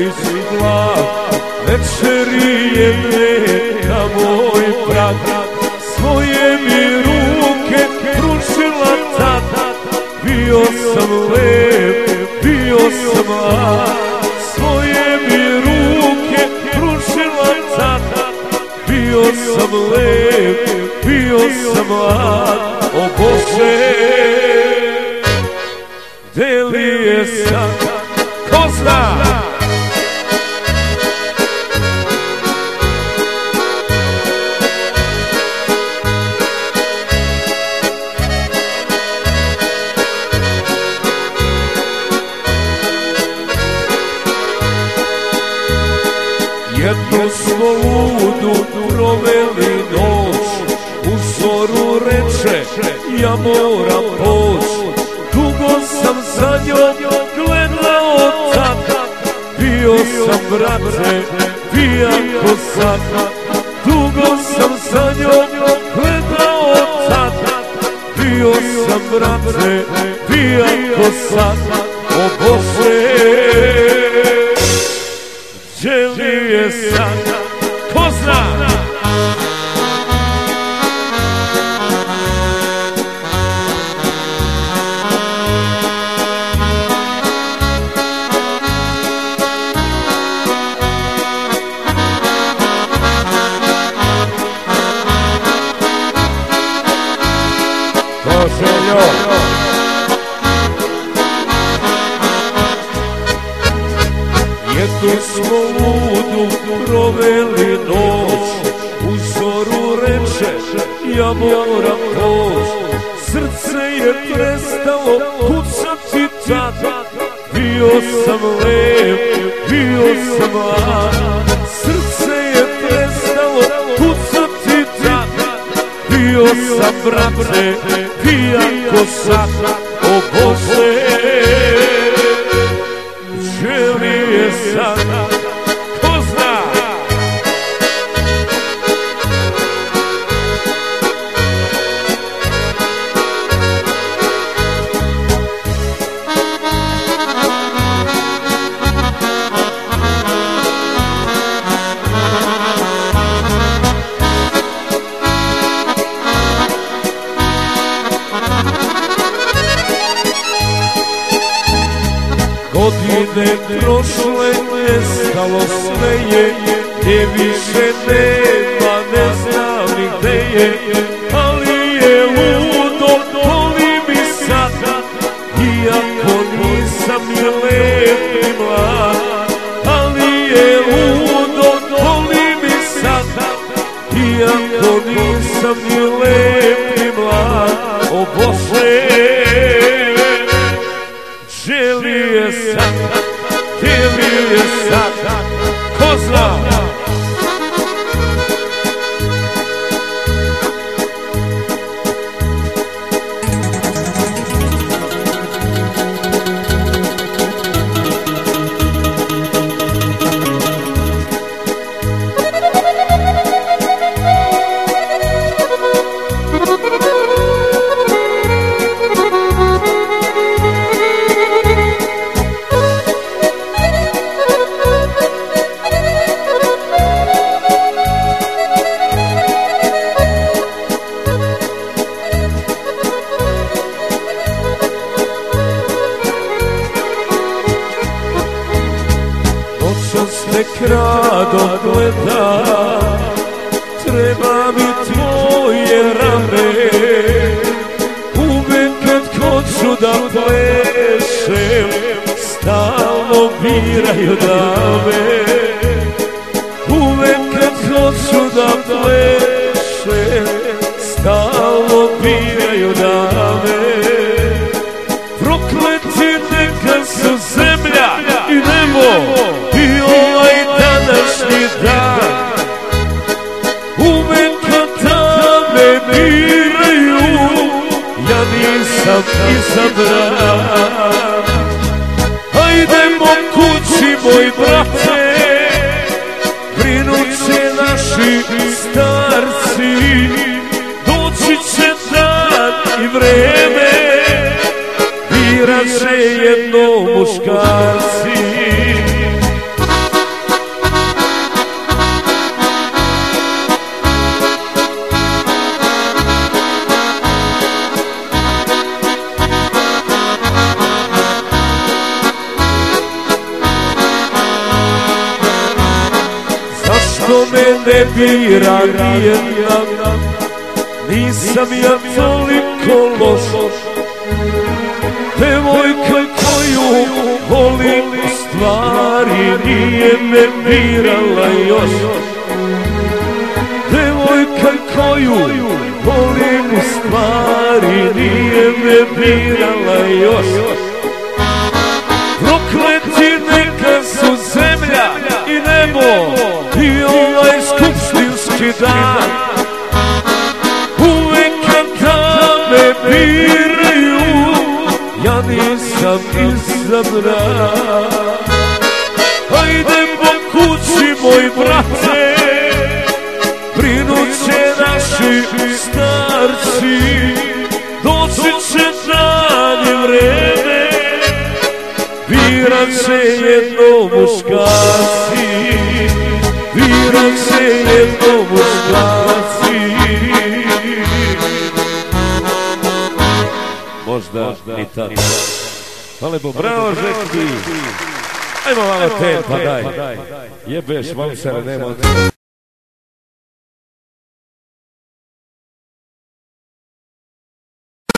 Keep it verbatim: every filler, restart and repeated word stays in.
križ glav, večeri jedne na moj prag. Svoje mi ruke pružila tada, bio sam lep, bio sam mlad. Svoje mi ruke pružila tada, bio sam lep, bio sam mlad. O Bože, gde li je sad, ko zna? Jednu smo ludu proveli noć, u zoru reče ja moram poć. Dugo sam za njom gledao tada, bio sam brate pijan ko sada. Dugo sam za njom gledao tada, bio sam brate pijan ko sada. O Bože, gdje li je sada, ko zna? Jednu smo ludu proveli noć, u zoru reče ja moram poć. Srce je prestalo kucati tada, bio sam lep, bio sam mlad. Srce je prestalo kucati tada, bio sam brate pijan ko sada. O Bože, gdje li je sada, ko zna? Godine prošle, nestalo sve je, gdje više nema, ne znam ni gde je. Ali je ludo, boli mi sada, iako nisam ni lep ni mlad. Ali je ludo, boli mi sada, iako nisam ni lep ni mlad. O Bože, gdje li je sada, gdje li je sada, ko zna? Nek rado gleda, treba mi tvoje rame. Uvek kad hoću da plešem, stalno biraju dame. Uvek kad hoću da plešem, stalno biraju dame. Prokleti neka su zemlja i nebo i ovaj današnji dan. Uvek kad dame biraju, ja nisam izabran. Hajdemo kući, moj brate, brinut će naši starci. Doći će dan i vreme, birat će jedno muškarci. me ne bira nijedna, nisam ja toliko loš. Devojka koju volim u stvari nije me birala još. Devojka koju volim u stvari nije me birala još. Prokleti neka su zemlja i nebo i ovaj skupštinski dan. Uvek kada me biraju ja nisam izabran. Hajde po kući moj brate, brinut će naši starci. Doći će dan i vreme, birat će jedno muškarci, birat će jedno muškarci. Možda i tad. Hvala bo, bravo Žeki. Ajmo malo tempa, daj. Jebeš, momčare, nema.